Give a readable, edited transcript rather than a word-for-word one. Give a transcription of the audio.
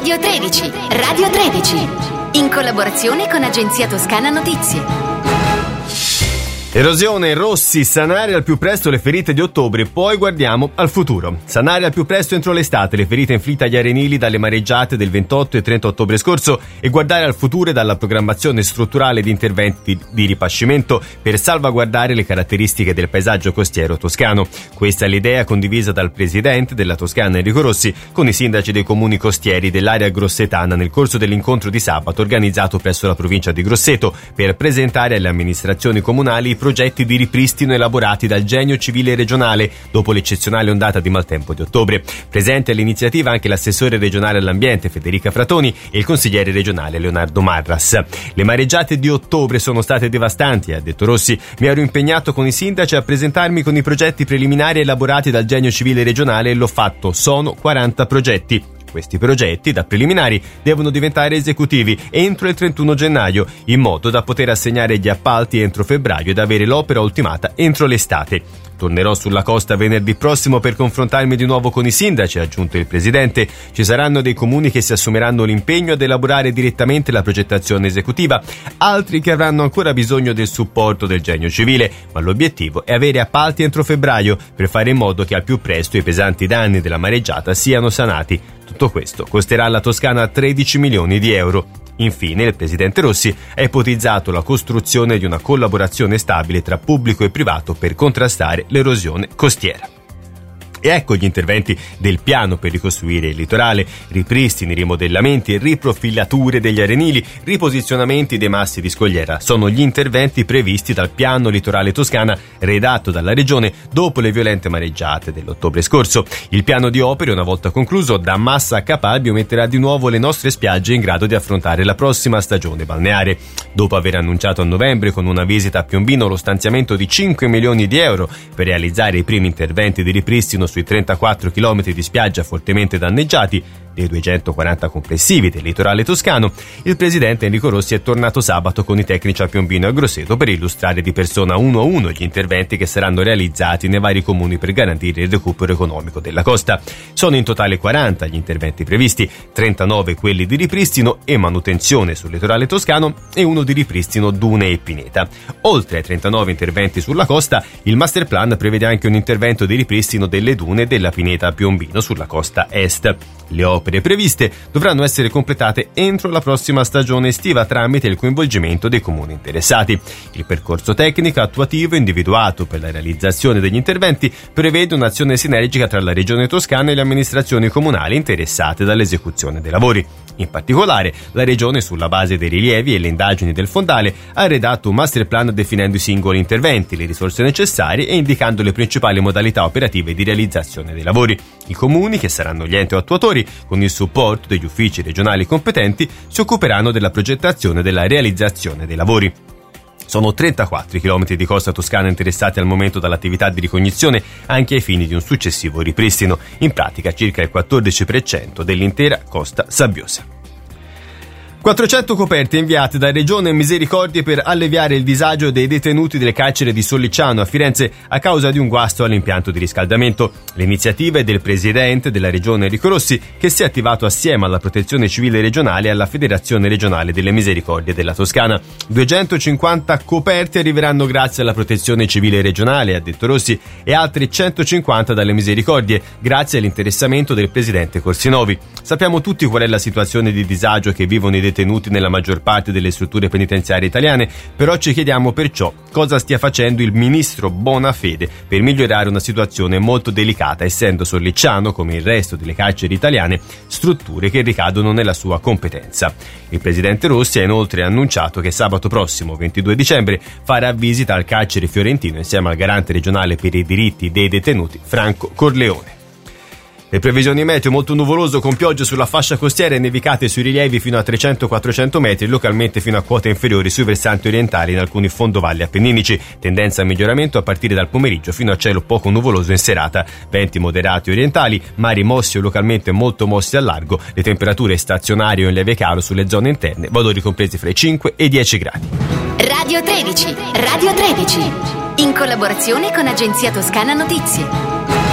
Radio 13, Radio 13, in collaborazione con Agenzia Toscana Notizie. Erosione, Rossi, sanare al più presto le ferite di ottobre, poi guardiamo al futuro. Sanare al più presto entro l'estate le ferite inflitte agli arenili dalle mareggiate del 28 e 30 ottobre scorso e guardare al futuro e dalla programmazione strutturale di interventi di ripascimento per salvaguardare le caratteristiche del paesaggio costiero toscano. Questa è l'idea condivisa dal presidente della Toscana Enrico Rossi con i sindaci dei comuni costieri dell'area grossetana nel corso dell'incontro di sabato organizzato presso la provincia di Grosseto per presentare alle amministrazioni comunali i progetti di ripristino elaborati dal Genio Civile Regionale dopo l'eccezionale ondata di maltempo di ottobre. Presente all'iniziativa anche l'assessore regionale all'ambiente Federica Fratoni e il consigliere regionale Leonardo Marras. Le mareggiate di ottobre sono state devastanti, ha detto Rossi. Mi ero impegnato con i sindaci a presentarmi con i progetti preliminari elaborati dal Genio Civile Regionale e l'ho fatto. Sono 40 progetti. Questi progetti, da preliminari, devono diventare esecutivi entro il 31 gennaio, in modo da poter assegnare gli appalti entro febbraio ed avere l'opera ultimata entro l'estate. Tornerò sulla costa venerdì prossimo per confrontarmi di nuovo con i sindaci, ha aggiunto il presidente. Ci saranno dei comuni che si assumeranno l'impegno ad elaborare direttamente la progettazione esecutiva, altri che avranno ancora bisogno del supporto del Genio Civile, ma l'obiettivo è avere appalti entro febbraio per fare in modo che al più presto i pesanti danni della mareggiata siano sanati. Tutto questo costerà alla Toscana 13 milioni di euro. Infine, il presidente Rossi ha ipotizzato la costruzione di una collaborazione stabile tra pubblico e privato per contrastare l'erosione costiera. E ecco gli interventi del piano per ricostruire il litorale: ripristini, rimodellamenti e riprofilature degli arenili, riposizionamenti dei massi di scogliera. Sono gli interventi previsti dal piano litorale Toscana redatto dalla regione dopo le violente mareggiate dell'ottobre scorso. Il piano di opere, una volta concluso, da Massa a Capalbio metterà di nuovo le nostre spiagge in grado di affrontare la prossima stagione balneare. Dopo aver annunciato a novembre con una visita a Piombino lo stanziamento di 5 milioni di euro per realizzare i primi interventi di ripristino sui 34 km di spiaggia fortemente danneggiati, dei 240 complessivi del litorale toscano, il presidente Enrico Rossi è tornato sabato con i tecnici a Piombino e a Grosseto per illustrare di persona uno a uno gli interventi che saranno realizzati nei vari comuni per garantire il recupero economico della costa. Sono in totale 40 gli interventi previsti, 39 quelli di ripristino e manutenzione sul litorale toscano e uno di ripristino dune e pineta. Oltre ai 39 interventi sulla costa, il master plan prevede anche un intervento di ripristino delle dune della pineta a Piombino sulla costa est. Le opere previste dovranno essere completate entro la prossima stagione estiva tramite il coinvolgimento dei comuni interessati. Il percorso tecnico attuativo individuato per la realizzazione degli interventi prevede un'azione sinergica tra la Regione Toscana e le amministrazioni comunali interessate dall'esecuzione dei lavori. In particolare, la Regione, sulla base dei rilievi e le indagini del fondale, ha redatto un master plan definendo i singoli interventi, le risorse necessarie e indicando le principali modalità operative di realizzazione dei lavori. I comuni, che saranno gli enti attuatori, con il supporto degli uffici regionali competenti, si occuperanno della progettazione e della realizzazione dei lavori. Sono 34 km di costa toscana interessati al momento dall'attività di ricognizione anche ai fini di un successivo ripristino, in pratica circa il 14% dell'intera costa sabbiosa. 400 coperte inviate da Regione Misericordie per alleviare il disagio dei detenuti del carcere di Sollicciano a Firenze a causa di un guasto all'impianto di riscaldamento. L'iniziativa è del presidente della Regione Enrico Rossi, che si è attivato assieme alla Protezione Civile Regionale e alla Federazione Regionale delle Misericordie della Toscana. 250 coperte arriveranno grazie alla Protezione Civile Regionale, ha detto Rossi, e altre 150 dalle Misericordie, grazie all'interessamento del presidente Corsinovi. Sappiamo tutti qual è la situazione di disagio che vivono i detenuti nella maggior parte delle strutture penitenziarie italiane, però ci chiediamo perciò cosa stia facendo il ministro Bonafede per migliorare una situazione molto delicata, essendo Sollicciano, come il resto delle carceri italiane, strutture che ricadono nella sua competenza. Il presidente Rossi ha inoltre annunciato che sabato prossimo, 22 dicembre, farà visita al carcere fiorentino insieme al garante regionale per i diritti dei detenuti Franco Corleone. Le previsioni meteo: molto nuvoloso con piogge sulla fascia costiera e nevicate sui rilievi fino a 300-400 metri, localmente fino a quote inferiori sui versanti orientali in alcuni fondovalli appenninici. Tendenza a miglioramento a partire dal pomeriggio fino a cielo poco nuvoloso in serata. Venti moderati orientali, mari mossi o localmente molto mossi al largo. Le temperature stazionarie o in lieve calo sulle zone interne, valori compresi fra i 5 e i 10 gradi. Radio 13, Radio 13, in collaborazione con Agenzia Toscana Notizie.